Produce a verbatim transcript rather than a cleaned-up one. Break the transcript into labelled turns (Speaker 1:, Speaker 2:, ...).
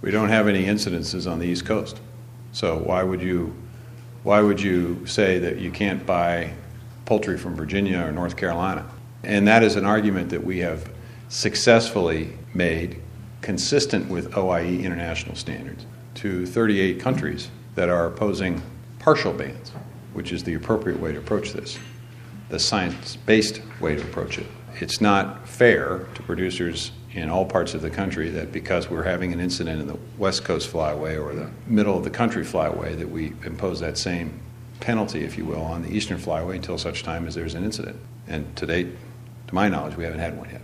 Speaker 1: We don't have any incidences on the East Coast. So why would you, why would you say that you can't buy poultry from Virginia or North Carolina? And that is an argument that we have successfully made consistent with O I E international standards to thirty-eight countries that are opposing partial bans, which is the appropriate way to approach this, the science-based way to approach it. It's not fair to producers in all parts of the country that because we're having an incident in the West Coast flyway or the middle of the country flyway that we impose that same penalty, if you will, on the Eastern flyway until such time as there's an incident. And to date, to my knowledge, we haven't had one yet.